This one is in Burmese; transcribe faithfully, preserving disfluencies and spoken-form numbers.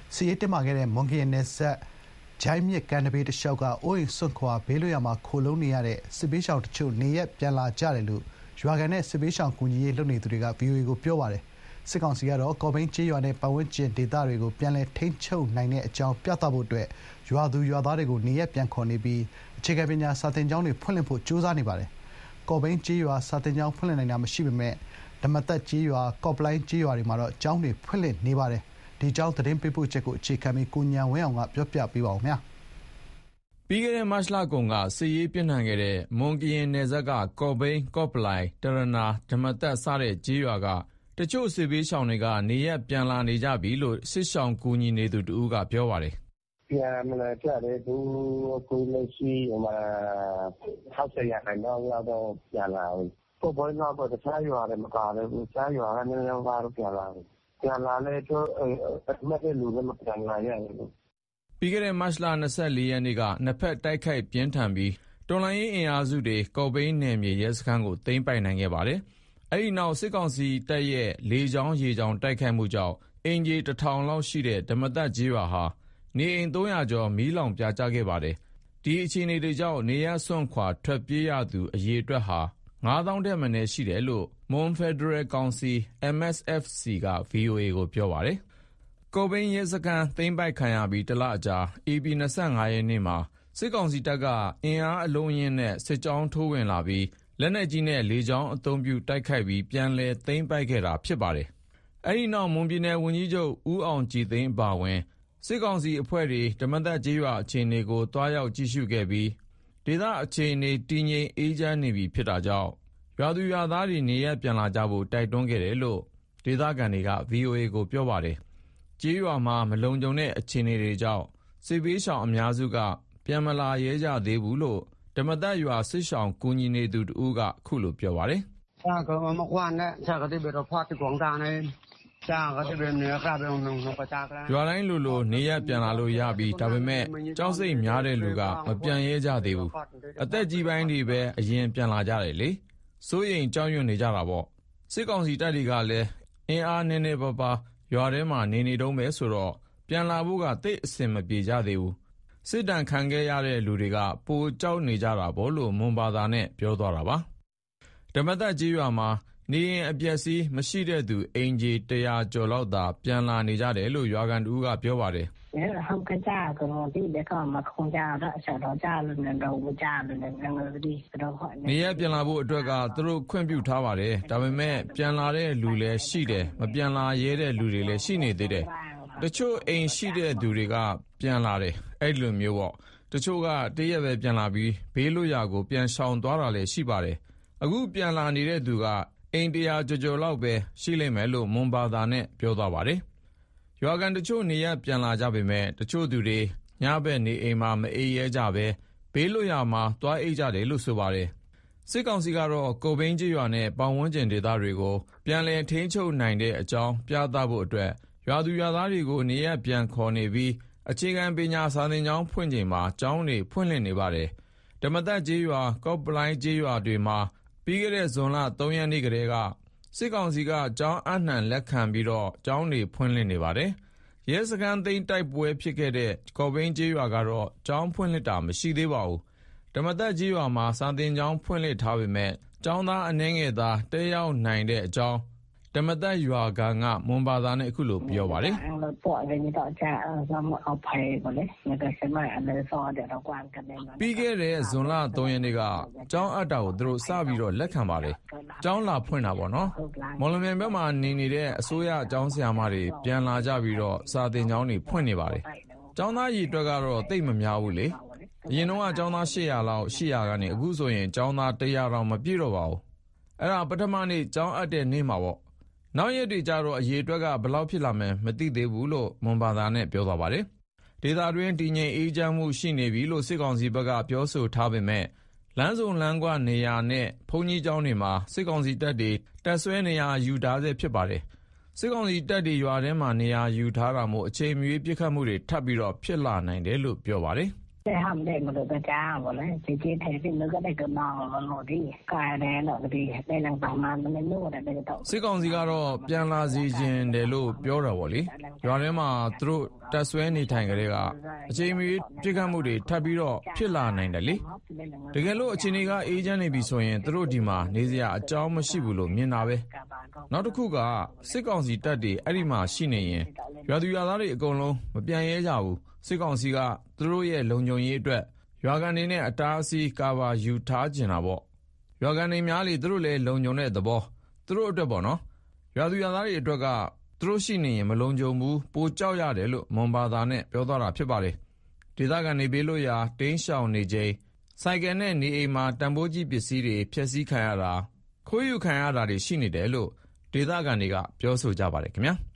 စီရေးတက်မှာခဲ့တဲ့မွန်ကရင်နယ်စပ်ဂျိုင်းမြစ်ကန်တဘေးတစ်လျှောက်ကအိုးအိမ်စွန့်ခွာဘေးလွတ်ရာမှာခိုလုံနေရတဲ့စစ်ပေးရှောင်တချို့နေရက်ပြန်လာကြတယ်လို့ရွာကန်နဲ့စစ်ပေးရှောင်ကူညီရေးလုပ်နေသူတွေက ဗွီအိုအေ ကိုပြောပါတယ်။စစ်ကောင်စီကတော့ကော်ဘိန်းကျေးရွာနဲ့ပတ်ဝန်းကျင်ဒေသတွေကိုပြန်လည်ထိန်းချုပ်နိုင်တဲ့အကြောင်းပြသဖို့အတွက်ရွာသူရွာသားတွေကိုနေရက်ပြန်ခေါ်နေပြီးအခြေခံပညာစာသင်ကျောင်းတွေဖွင့်လှစ်ဖို့ကြိုးစားနေပါတယ်။ကော်ဘိန်းကျေးရွာစာသင်ကျောင်းဖွင့်လှစ်နိုင်တာမရှိပေမဲ့ဓမ္မသက်ကျေးရွာကော့ပလိုင်းကျေးရွာတွေမှာတော့ကျောင်းတွေဖွင့်လှစ်နေပါတယ်။ဒီကျောင်းသတင်းပေးပို့ချက်ကိုအခြေခံပြီးကိုဉာဏ်ဝင်းအောင်ကပြောပြပေးပါဦးမယ်။ပြီးခဲ့တဲ့မတ်လကုန်ကစစ်ရေးပြင်းထန်ခဲ့တဲ့မွန်ကရင်နယ်စပ်ကကော့ဘိန်းကော့ပလိုင်းတရနာဓမ္မသက်စတဲ့ကျေးရွာကတချို့စစ်ဘေးရှောင်တွေကနေရက်ပြန်လာနေကြပြီလို့စစ်ရှောင်ကူညီနေသူတဦးကပြောပါတယ်။ပြန်မလာကြတဲ့သူကိုလည်းရှိမှာထောက်ဆရာခိုင်တော့တော့ပြန်လာဘူး။ကိုယ်ပေါ်တော့တခြားရွာတွေမကားဘူး။တခြားရွာကလည်းတော့ပြန်လာဘူး။ပြန်လာလဲတော့အမှတ်တဲ့လူလည်းမပြန်လာရဘူး။ပြီးခဲ့တဲ့မတ်လ၂၄ရက်နေ့ကနှစ်ဖက်တိုက်ခိုက်ပြင်းထန်ပြီးတော်လှန်ရေးအင်အားစုတွေကော့ဘိန်းနယ်မြေရဲစခန်းကိုသိမ်းပိုက်နိုင်ခဲ့ပါတယ်။အဲဒီနောက်စစ်ကောင်စီတပ်ရဲ့လေကြောင်းရေကြောင်းတိုက်ခိုက်မှုကြောင့်အင်ဂျီတထောင်လောက်ရှိတဲ့ဓမ္မသက်ကျေးရွာဟာနေအိမ်သုံးရာကျော်မီးလောင်ပြာကျခဲ့ပါတယ်။ဒီအခြေအနေတွေကြောင့်နေရစွန့်ခွာထွက်ပြေးရသူအရေအတွက်ဟာငါးသောင်းထက်မနည်းရှိတယ်လို့ Mon Federal Council M S F C က ဗွီအိုအေ ကိုပြောပါတယ်။ကော့ဘိန်းရဲစခန်းသိမ်းပိုက်ခံရပြီးတလအကြာဧပြီ၂၅ရက်နေ့မှာစစ်ကောင်စီတပ်ကအင်အားအလုံးအရင်းနဲ့စစ်ကြောင်းထိုးဝင်လာပြီးလက်နက်ကြီးနဲ့လေကြောင်းအသုံးပြုတိုက်ခိုက်ပြီးပြန်လည်သိမ်းပိုက်ခဲ့တာဖြစ်ပါတယ်။အဲဒီနောက်မွန်ပြည်နယ်ဝန်ကြီးချုပ်ဦးအောင်ကြည်သိန်းအပါအဝင်စစ်ကောင်စီအဖွဲ့တွေဓမ္မသက်ကျေးရွာအခြေအနေကိုတွားရောက်ကြည့်ရှုခဲ့ပြီးဒေသအခြေအနေတည်ငြိမ်အေးချမ်းနေပြီဖြစ်တာကြောင့်ရွာသူရွာသားတွေနေရပ်ပြန်လာကြဖို့တိုက်တွန်းခဲ့တယ်လို့ဒေသခံတွေက ဗွီအိုအေ ကိုပြောပါတယ်။ကျေးရွာမှာမလုံခြုံတဲ့အခြေအနေတွေကြောင့်စစ်ဘေးရှောင်အများစုကပြန်မလာရဲကြသေးဘူးလို့ဓမ္မသက်ရွာစစ်ရှောင်ကူညီနေသူတဦးကခုလိုပြောပါတယ်။စာကမကွမ်းနဲ့စာကတိဘေတော့ဖတ်ကွန်တာနဲ့စာကတိဘေနေကဘေုံနုံပတာကရွာတိုင်းလိုလိုနေရပြန်လာလို့ရပြီးဒါပေမဲ့ကြောက်စိတ်များတဲ့လူကမပြန်ရဲကြသေးဘူး။အသက်ကြီးပိုင်းတွေပဲအရင်ပြန်လာကြတယ်လေ။စိုးရိမ်ကြောက်ရွံ့နေကြတာပေါ့။စစ်ကောင်စီတပ်တွေကလည်းအင်အားနည်းနည်းပါးပါးရွာထဲမှာနေနေတုံးပဲဆိုတော့ပြန်လာဖို့ကတိတ်အဆင်မပြေကြသေးဘူး။စစ်တမ်းခံခဲ့ရတဲ့လူတွေကပိုကြောက်နေကြတာပေါ့လို့မွန်ဘာသာနဲ့ပြောသွားတာပါ။ဓမ္မသက်ကျေးရွာမှာနေရင်အပျက်စီးမရှိတဲ့သူအင်ဂျီတရာကျော်လောက်သာပြန်လာနေကြတယ်လို့ရွာကန်တူကပြောပါတယ်။ဟုတ်ကဲ့ကြာကတော့ဒီဘက်ကမခုံကြတော့ဆက်တော့ကြာလို့လည်းတော့ကြာလို့လည်းငါတို့ဒီတော့ဟောနေရပြန်လာဖို့အတွက်ကသူတို့ခွင့်ပြုထားပါတယ်။ဒါပေမဲ့ပြန်လာတဲ့လူလည်းရှိတယ်မပြန်လာရဲတဲ့လူတွေလည်းရှိနေသေးတယ်။တချို့အိမ်ရှိတဲ့သူတွေကပြန်လာတယ်အဲ့လိုမျိုးပေါ့တချို့ကတရက်ပဲပြန်လာပြီးဘေးလွတ်ရာကိုပြန်ရှောင်သွားတာလည်းရှိပါတယ်အခုပြန်လာနေတဲ့သူကအိမ်တရာကြော်ကြော်လောက်ပဲရှိလိမ့်မယ်လို့မွန်ဘာသာနဲ့ပြောသွားပါတယ်ရွာကန်တချို့နေရပြန်လာကြပေမဲ့တချို့သူတွေညဘက်နေအိမ်မှာမအေးရဲကြပဲဘေးလွတ်ရာမှာတွားအိတ်ကြတယ်လို့ဆိုပါတယ်စစ်ကောင်စီကတော့ကော့ဘိန်းကျေးရွာနဲ့ပတ်ဝန်းကျင်ဒေသတွေကိုပြန်လည်ထိန်းချုပ်နိုင်တဲ့အကြောင်းပြသဖို့အတွက်ရွာသူရွာသားတွေကိုနေရပြန်ခေါ်နေပြီးအခြေခံပညာစာသင်ကျောင်းဖွင့်ချိန်မှာကျောင်းတွေဖွင့်လှစ်နေပါတယ်။ဓမ္မသက်ကျေးရွာကော့ပလိုင်းကျေးရွာတွေမှာပြီးခဲ့တဲ့ဇွန်လ၃ရက်နေ့ကတည်းကစစ်ကောင်စီကကျောင်းအနှံလက်ခံပြီးတော့ကျောင်းတွေဖွင့်လှစ်နေပါတယ်။ရဲစခန်းသိမ်းတိုက်ပွဲဖြစ်ခဲ့တဲ့ကော့ဘိန်းကျေးရွာကတော့ကျောင်းဖွင့်လှစ်တာမရှိသေးပါဘူး။ဓမ္မသက်ကျေးရွာမှာစာသင်ကျောင်းဖွင့်လှစ်ထားပေမဲ့ကျောင်းသားအနည်းငယ်သာတက်ရောက်နိုင်တဲ့အကြောင်းဓမ္မသက်ရွာကငါမွန်ဘာသာနဲ့အခုလိုပြောပါတယ်ပြီးခဲ့တဲ့ဇွန်လ၃ရက်နေ့ကကျောင်းအပ်တာကိုသူတို့စပြီးတော့လက်ခံပါတယ်ကျောင်းလာဖွင့်တာပေါ့နော်မော်လမြိုင်ဘက်မှာနေနေတဲ့အစိုးရကျောင်းဆရာမတွေပြန်လာကြပြီးတော့စာသင်ကျောင်းတွေဖွင့်နေပါတယ်ကျောင်းသားရည်အတွက်ကတော့တိတ်မများဘူးလေအရင်တော့ကျောင်းသား၈၀၀လောက်၈၀၀ကနေအခုဆိုရင်ကျောင်းသား၁၀၀တောင်မပြည့်တော့ပါဘူးအဲ့ဒါပထမနေ့ကျောင်းအပ်တဲ့နေ့မှာပေါ့နောက်ရက်တွေကျတော့အရေးအတွက်ကဘယ်လောက်ဖြစ်လာမယ်မသိသေးဘူးလို့မွန်ဘာသာနဲ့ပြောသွားပါတယ်။ဒေသတွင်းတည်ငြိမ်အေးချမ်းမှုရှိနေပြီလို့စစ်ကောင်စီဘက်ကပြောဆိုထားပေမဲ့လမ်းစုံလမ်းကွနေရာနဲ့ဘုံကြီးကျောင်းတွေမှာစစ်ကောင်စီတပ်တွေတပ်ဆွဲနေရာယူထားဆဲဖြစ်ပါတယ်။စစ်ကောင်စီတပ်တွေရွာထဲမှာနေရာယူထားတာမို့အချိန်မီပစ်ခတ်မှုတွေထပ်ပြီးတော့ဖြစ်လာနိုင်တယ်လို့ပြောပါတယ်။แต่ห้ามได้มาดูกระจ้าหมดเลยจีจีแทนที่นึกก็ได้กระนองมันหมดที่กายแดงหรอกดีได้นางประมาณมันไม่รู้แต่ได้ต่อစစ်ကောင်စီကတော့ပြန်လာစီခြင်းတယ်လို့ပြောတာပေါ့လေရွာထဲမှာသူတို့တက်ဆွဲနေထိုင်ကြတဲ့ကအချိန်မီပြစ်ခတ်မှုတွေထပ်ပြီးတော့ဖြစ်လာနိုင်တယ်လေတကယ်လို့အချိန်တွေကအေးချမ်းနေပြီဆိုရင်သူတို့ဒီမှာနေစရာအကြောင်းမရှိဘူးလို့မြင်တာပဲနောက်တစ်ခုကစစ်ကောင်စီတပ်တွေအဲ့ဒီမှာရှိနေရင်ရွာသူရွာသားတွေအကုန်လုံးမပြန်ရဲကြဘူးစစ်ကောင်စီကသူတို့ရဲ့လုံခြုံရေးအတွက်ရွာကန်တွေနဲ့အတားအဆီးကာဗာယူထားကျင်တာပေါ့ရွာကန်တွေများလေသူတို့လည်းလုံခြုံတဲ့သဘောသူတို့အတွက်ပေါ့နော်ရွာသူရွာသားတွေအတွက်ကသူတို့ရှိနေရင်မလုံခြုံဘူးပိုကြောက်ရတယ်လို့မွန်ဘာသာနဲ့ပြောသွားတာဖြစ်ပါတယ်ဒေသခံတွေဘေးလို့ရာတင်းရှောင်နေချိန်ဆိုင်ကယ်နဲ့နေအိမ်မှာတံပိုးကြီးပစ္စည်းတွေဖျက်ဆီးခံရတာခိုးယူခံရတာတွေရှိနေတယ်လို့ဒေသခံတွေကပြောဆိုကြပါတယ်ခင်ဗျာ